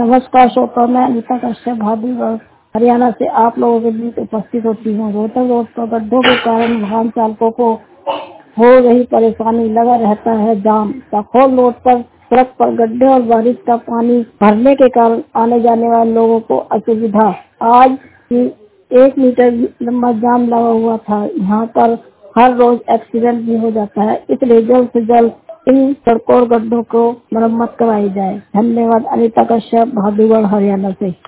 नमस्कार श्रोता, मैं अनीता कश्यप भादुगढ़ हरियाणा से आप लोगों के बीच उपस्थित होती हूँ। रोहतक रोड पर गड्ढों के कारण वाहन चालकों को हो रही परेशानी, लगा रहता है जाम। सखोल रोड पर सड़क पर गड्ढे और बारिश का पानी भरने के कारण आने जाने वाले लोगों को असुविधा। आज भी 1 मीटर लंबा जाम लगा हुआ था। यहाँ पर हर रोज एक्सीडेंट भी हो जाता है, इसलिए जल्द से जल्द इन सड़कों और गड्ढों को मरम्मत कराई जाए। धन्यवाद। अनीता कश्यप भादुगढ़ हरियाणा से।